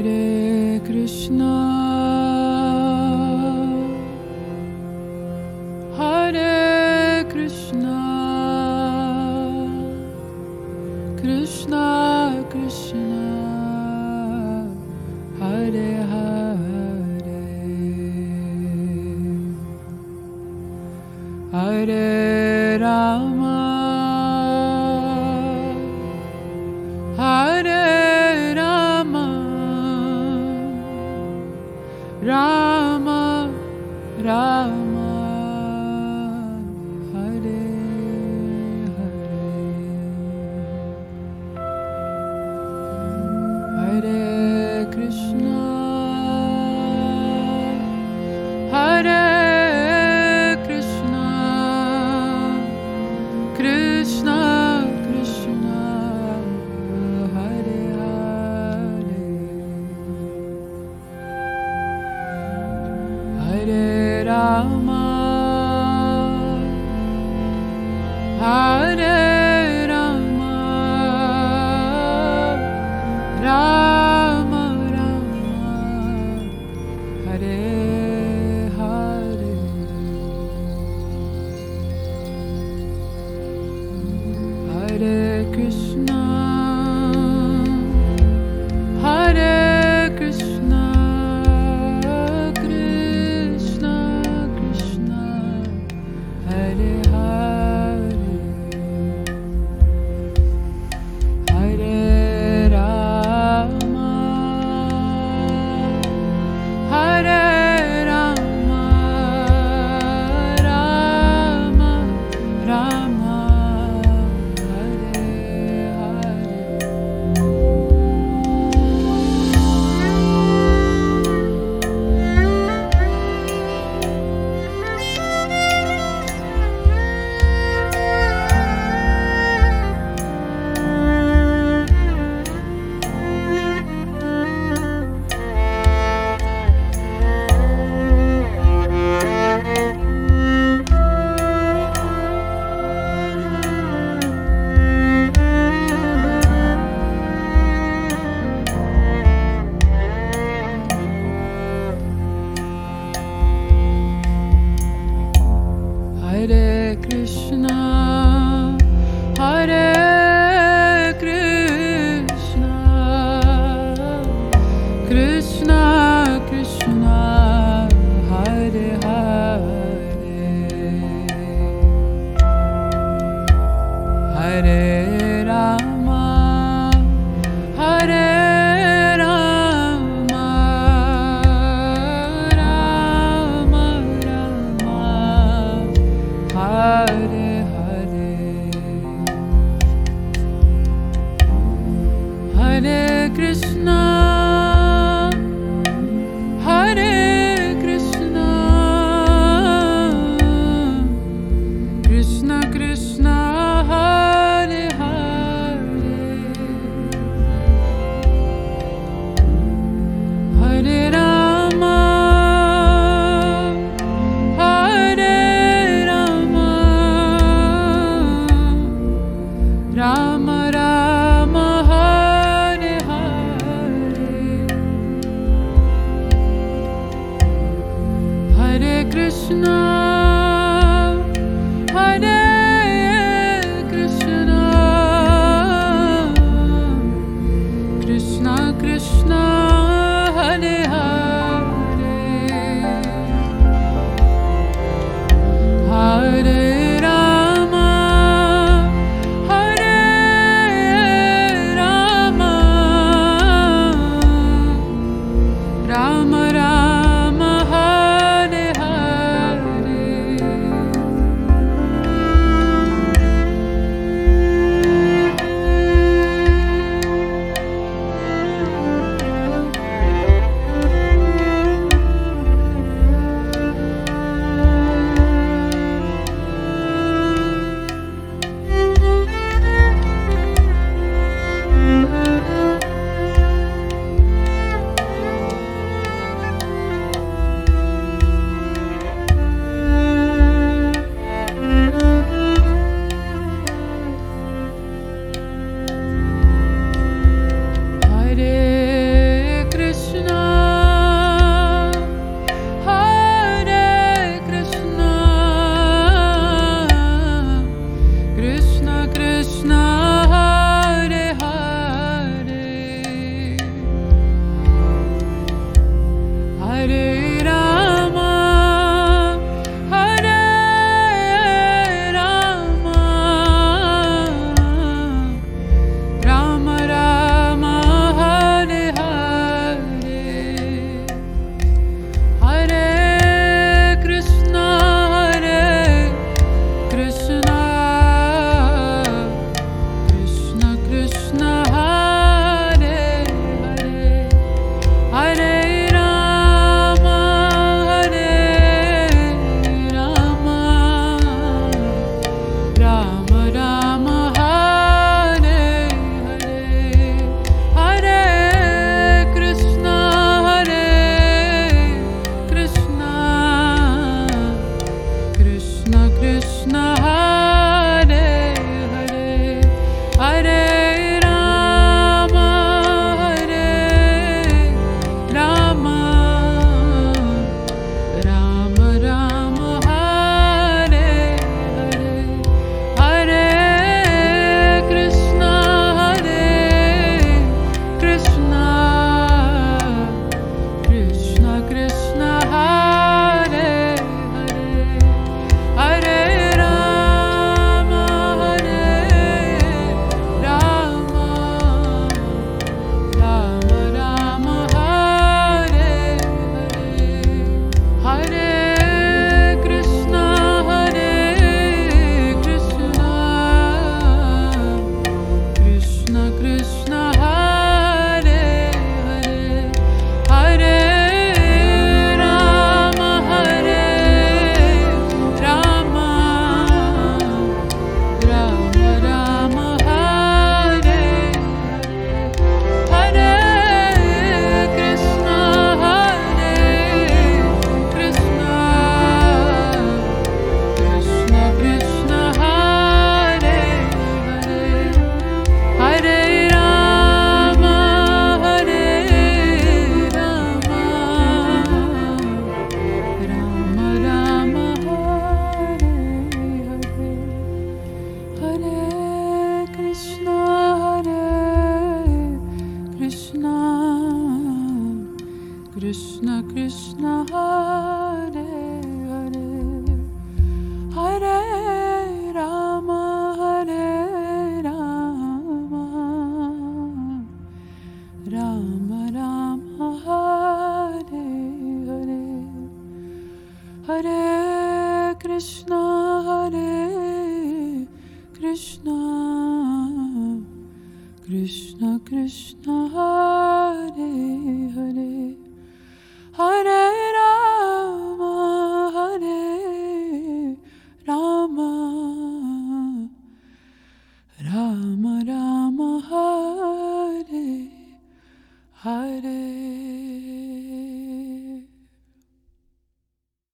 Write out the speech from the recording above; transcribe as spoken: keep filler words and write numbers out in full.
Hare Krishna, Hare Krishna, Krishna Krishna, Hare Hare, Hare Rama, Hare Rama, Rama Rama, Hare Hare, Hare Krishna, Hare Krishna, Krishna Krishna, Hare Hare, Hare Rama, Hare Rama, Rama Rama, Hare Hare, Hare Krishna, Hare Krishna, Krishna Krishna, Hare Hare, Hare Rama, Hare Rama, Rama Rama, Hare Hare, Hare Krishna, Hare Krishna, Krishna Krishna, Hare Hare, Hare Rama, Hare Rama, Rama Rama, Hare Hare, Hare Krishna, Hare Krishna, Krishna Krishna, Hare Hare, Hare Rama, Hare Rama, Rama Rama, Hare Hare, Hare Krishna, Hare Krishna, Krishna Krishna, Hare Hare, Hare Rama, Hare Rama, Rama Rama, Hare Hare, Rama Rama Hare Hare Hare Krishna Hare Krishna Krishna Krishna Hare Hare Hare Rama Hare Rama Rama Rama Hare Hare